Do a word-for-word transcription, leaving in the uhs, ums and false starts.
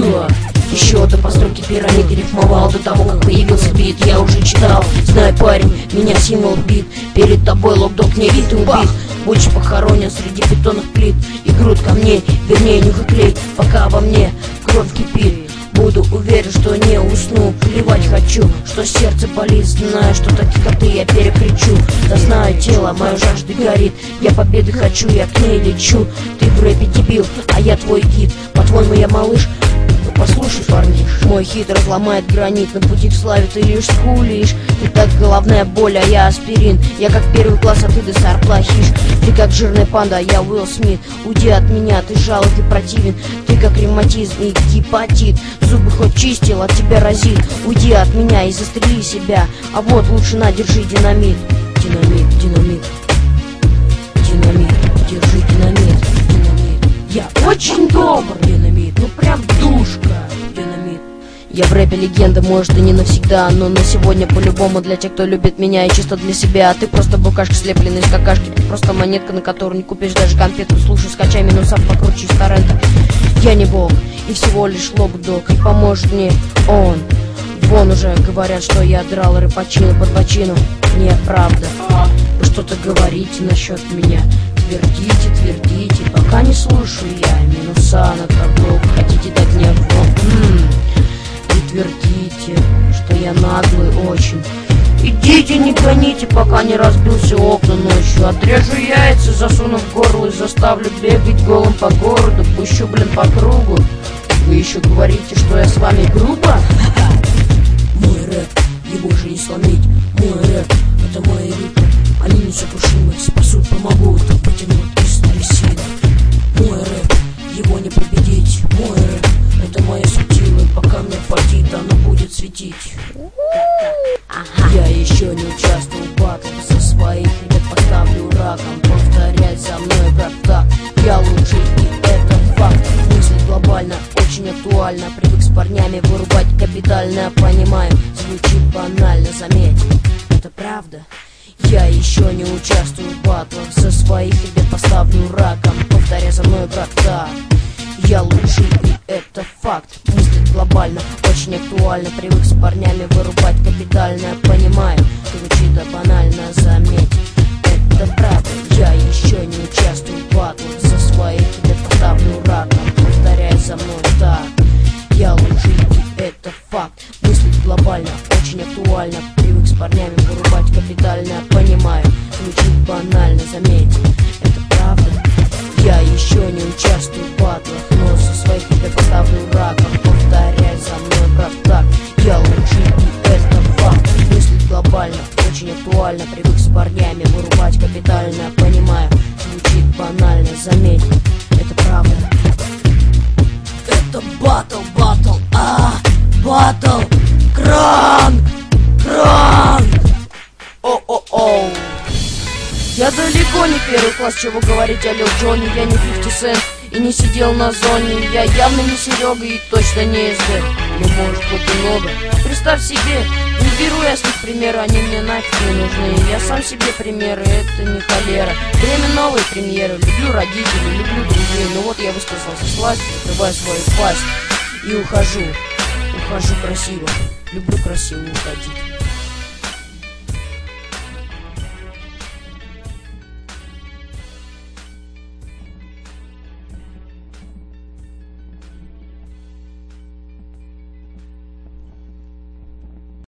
Да. Еще до постройки пирамиды рифмовал, до того, как появился бит. Я уже читал, знай, парень, меня символ бит. Перед тобой локдог не вид и убит. Будешь похоронен среди бетонных плит и груд камней, вернее нюх и клей. Пока во мне кровь кипит, буду уверен, что не усну. Плевать хочу, что сердце болит, знаю, что таких, как ты, я перекричу. Да знаю, тело мое жажды горит, я победы хочу, я к ней лечу. Ты в рэпе дебил, а я твой гид. По-твоему я малыш? Ну послушай, парниш, мой хит разломает гранит. На пути к славе ты лишь скулишь. Ты так головная боль, а я аспирин. Я как первый класс, а ты десар плохиш. Ты как жирная панда, а я Уилл Смит. Уйди от меня, ты жалок и противен. Ты как ревматизм и гепатит. Зубы хоть чистил, от тебя разит. Уйди от меня и застрели себя. А вот лучше на, держи динамит. Динамит, динамит. Динамит, держи динамит. Динамит. Я очень добр, динамит, ну прям душка. Динамит. Я в рэпе легенда, может и не навсегда, но на сегодня по-любому для тех, кто любит меня и чисто для себя. А ты просто букашка, слепленная из какашки. Ты просто монетка, на которую не купишь даже конфету. Слушай, скачай минусов покруче из торрента. Я не бог и всего лишь локдог, и поможет мне он. Вон уже говорят, что я драл рэпачину под бочину. Неправда. Вы что-то говорите насчет меня. Твердите, твердите, пока не слушаю я. Минуса на каблук, хотите дать мне вон. Вы твердите, что я наглый очень. Идите, не гоните, пока не разбился окна ночью. Отрежу яйца, засуну в горло и заставлю бегать голым по городу. Пущу, блин, по кругу. Вы еще говорите, что я с вами грубо? Мой рэп, его же не сломить. Мой рэп, это мои ритмы. Они несокрушимы, спасут, помогут потянуть из трясины. Мой рэп, его не победить. Мой рэп, это мои светилы. Пока мне хватит, оно будет светить. Я еще не участвовал в батлах, со своих ребят поставлю раком. Повторять за мной, брат, так, я лучший, и это факт. Мысль глобально, очень актуально. Привык с парнями вырубать капитально. Понимаю, звучит банально, заметь, это правда. Я еще не участвую в батлах, со своих ребят поставлю раком. Повторяй за мной, брат, так, я лучший, и это факт. Мыслить глобально, очень актуально. Привык с парнями вырубать капитально. Понимаю, звучит да банально, заметь, это правда. Я еще не участвую в батлах, за своих тебе поставлю раком. Повторяй за мной, так, я лучший, и это факт. Мыслить глобально, очень актуально. Привык с парнями вырубать капитально. Понимаю, звучит банально, заметь, это правда. Я еще не участвую в батлах, но со своих ребят поставлю раком. Повторяй за мной, брат, так, я лучший, и это факт. Мыслить глобально, очень актуально. Привык с парнями вырубать капитально. Понимаю, звучит банально, заметь, это правда. Это батл, батл, а, батл, кранк, кранк. О-о-о. Я далеко не первый класс, чего говорить о Лил Джонни. Я не фифти сент и не сидел на зоне. Я явно не Серега и точно не эс дэ. Ну может быть и много. Представь себе, не беру я с них примеры, они мне нафиг не нужны. Я сам себе примеры, это не холера. Время новой премьеры, люблю родителей, люблю друзей. Ну вот я высказался с властью, открываю свою пасть и ухожу. Ухожу красиво, люблю красиво уходить.